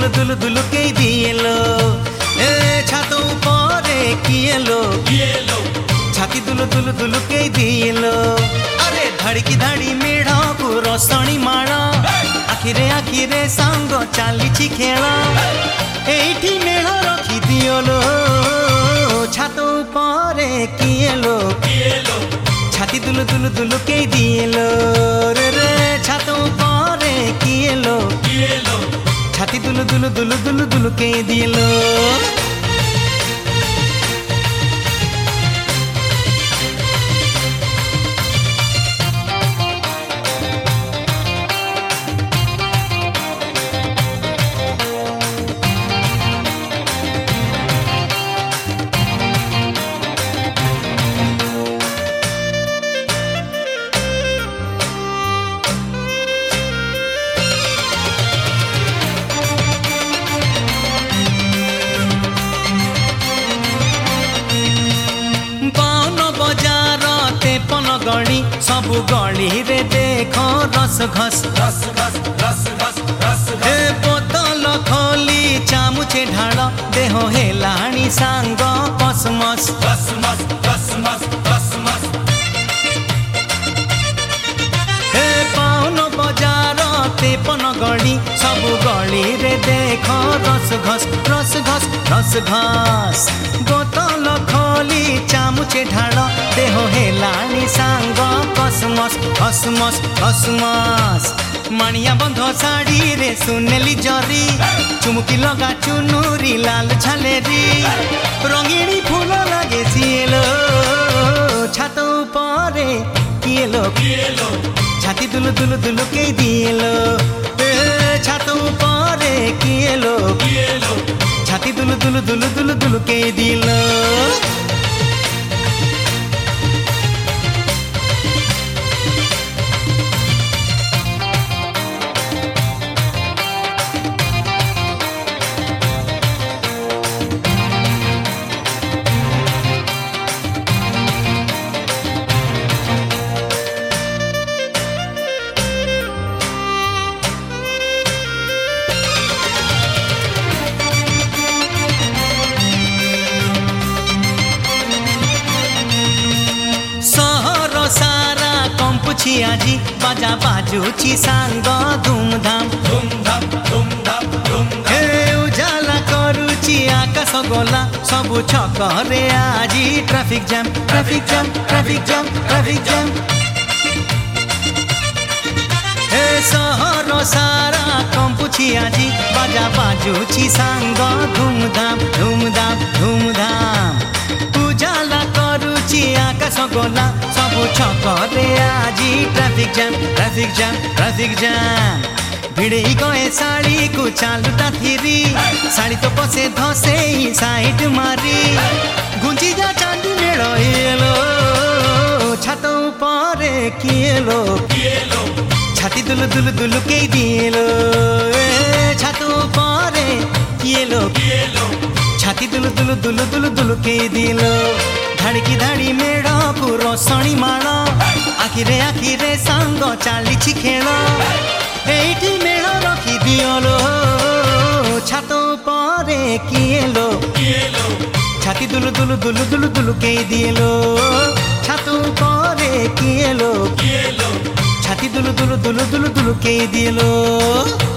दुलु दुलु के दिएलो ए छात उपरे किएलो छाती दुलु दुलु दुलु के दिएलो अरे धड़की धड़ी मेढ़ को रसणी माड़ आखिरे आखिरे सांग चली खेल एठी मेढ़ रखी दियोलो छात उपरे किएलो छाती दुलु दुलु दुलु के दिएलो रे रे छात उपरे किएलो छाती दुलु दुलु दुलु दुलु दुलु के दिएलो गणी सबु गली रे देख रस घस हे बोतल खोली चामुचे ढाल देह हेलाणी सांग कसमस हे पाउन बजार तेपन गणी सबु गली रे देख रस घस बोतल खोली चामुचे ढाल देह हेलाणी सांग कसमस मणिया बंध साड़ी रे सुनेली जरी चुमुकी लगा चुनुरी लाल छालेरी रंगीणी फूल लगे सिएलो छात उपरे किएलो छाती दुलु दुलु दुलु के दिएलो छात उपरे किएलो छाती दुलु दुलु दुलु दुलु दुलु के दिएलो आजी बाजा बाजुची सांग धूमधाम हे उजाला करुची आकाश गोला सबु छकरे आजी ट्राफिक जाम हे सहर सारा कंपुची आजी बाजा बाजुची सांग धूमधाम उजाला करुची आकाश गोला सबु छकरे आजी ट्राफिक जाम भिड़े गए साड़ी को चालुटा थिरी साड़ी तो पसे धसे ही साइड मारी गुंजी जा चांदी मेड़ एलो छात उपरे किएलो छाती दुलु दुलु दुलु के दिएलो छात उपरे किएलो छाती दुलु दुलु दुलु दुलु दुलु के दिएलो धड़की धड़ी मेढ़ को रसणी माड़ आखिरे आखिरे सांग चली खेल एठी मेढ़ रखी दियोलो छात उपरे किएलो छाती दुलु दुलु दुलु दुलु दुलु के दिएलो छात उपरे किएलो छाती दुलु दुलु दुलु दुलु दुलु के दिएलो।